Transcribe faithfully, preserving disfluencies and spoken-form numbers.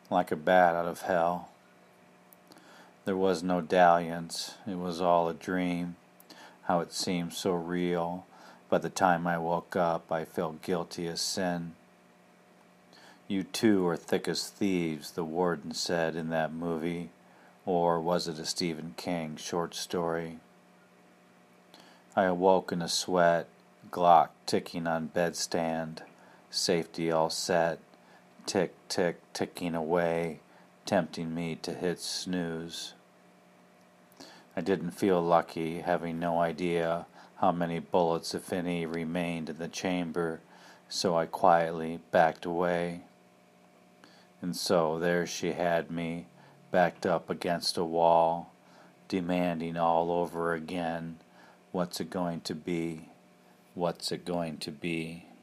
like a bat out of hell. There was no dalliance, it was all a dream. How it seemed so real. By the time I woke up, I felt guilty as sin. You two are thick as thieves, the warden said in that movie. Or was it a Stephen King short story? I awoke in a sweat, Glock ticking on bedstand, safety all set, tick, tick, ticking away, tempting me to hit snooze. I didn't feel lucky, having no idea how many bullets, if any, remained in the chamber, so I quietly backed away. And so there she had me, backed up against a wall, demanding all over again, what's it going to be? What's it going to be?